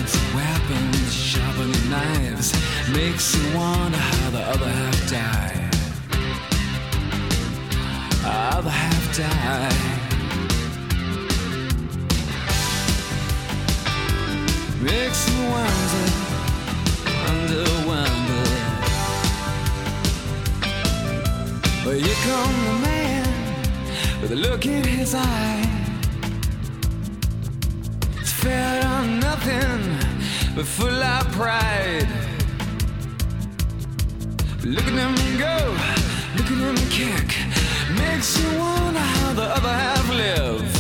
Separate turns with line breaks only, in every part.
Words, weapons, sharpening knives, makes you wonder how the other half died. Other half died. Makes you wonder. But here come the man with a look in his eye. It's fair on nothing, but full of pride. Look at him go, look at him kick. Makes you wonder how the other half live.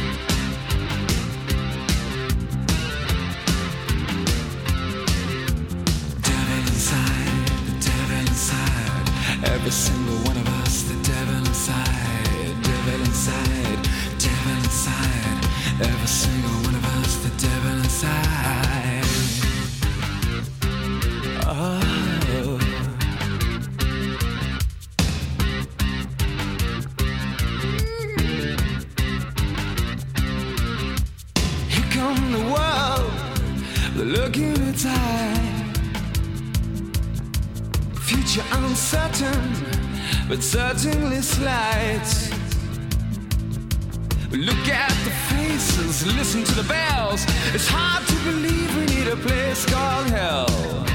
Every single one of us, the devil inside, devil inside, devil inside. Every single one of us, the devil inside. Oh. Here come the world, the look in its eye. Future uncertain, but certainly slight. Look at the faces, listen to the bells. It's hard to believe we need a place called hell.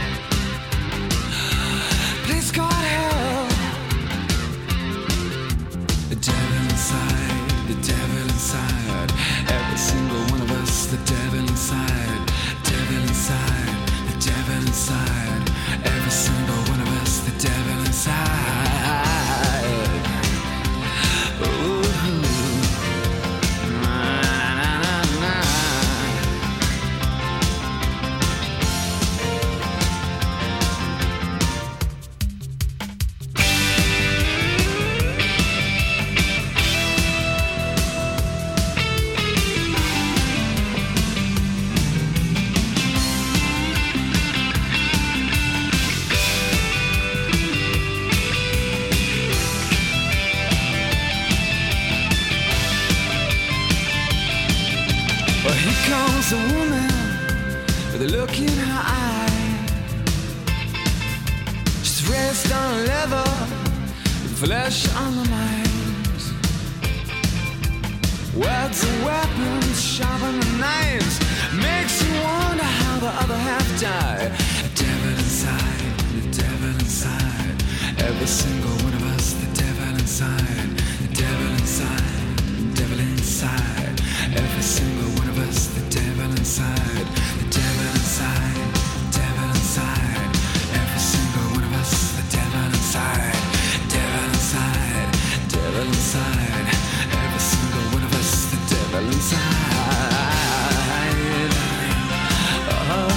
Place called hell. The devil inside, the devil inside. Every single one of us, the devil inside, devil inside, the devil inside. Every single one of us, the devil inside. Ooh. Na, na, na, na. Well, here comes a woman with a look in her eye. She's raised on leather, with flesh on the mind. Words and weapons, sharpening knives, makes you wonder how the other half died. The devil inside, the devil inside. Every single one of us, the devil inside, the devil inside, the devil inside. Every single one of us, the devil inside, the devil inside, devil inside. Every single one of us, the devil inside, devil inside, devil inside. Every single one of us, the devil inside. Oh.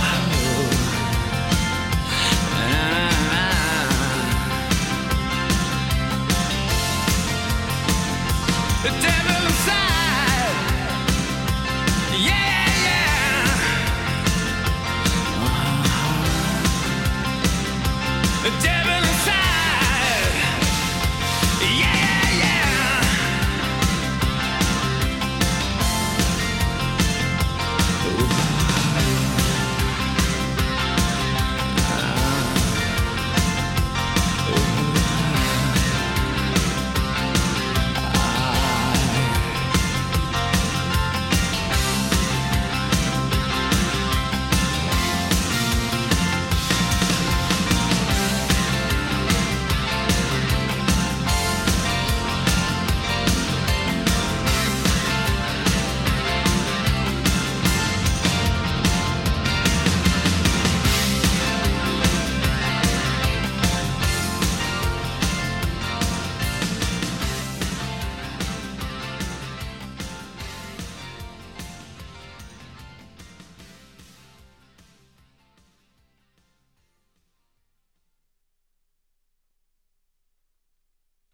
The devil